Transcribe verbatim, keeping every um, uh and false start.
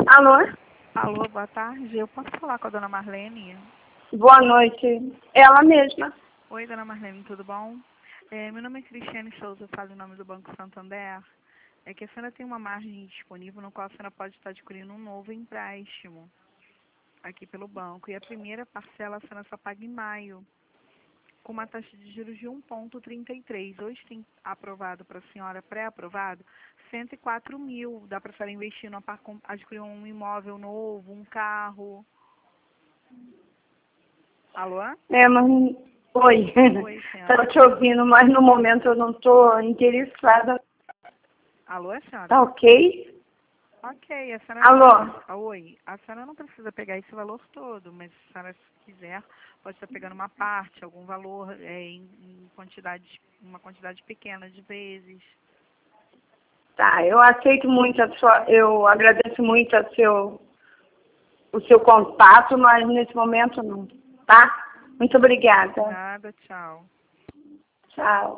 Alô? Alô, boa tarde. Eu posso falar com a dona Marlene? Boa noite. Ela mesma. Oi, dona Marlene, tudo bom? É, meu nome é Cristiane Souza, eu falo em nome do Banco Santander. É que a senhora tem uma margem disponível no qual a senhora pode estar adquirindo um novo empréstimo aqui pelo banco. E a primeira parcela a senhora só paga em maio, com uma taxa de juros de um vírgula trinta e três. Hoje tem aprovado para a senhora, pré-aprovado, cento e quatro mil. Dá para a senhora investir, no, adquirir um imóvel novo, um carro. Alô? É, mas... Oi. Oi, senhora. Estava te ouvindo, mas no momento eu não estou interessada. Alô, senhora? Tá ok? Ok, a senhora Alô? não... Oi, a senhora não precisa pegar esse valor todo, mas se a senhora se quiser, pode estar pegando uma parte, algum valor é, em, em quantidade, uma quantidade pequena de vezes. Tá, eu aceito muito a sua... Eu agradeço muito a seu, o seu contato, mas nesse momento não, tá? Muito obrigada. Nada, tchau. Tchau.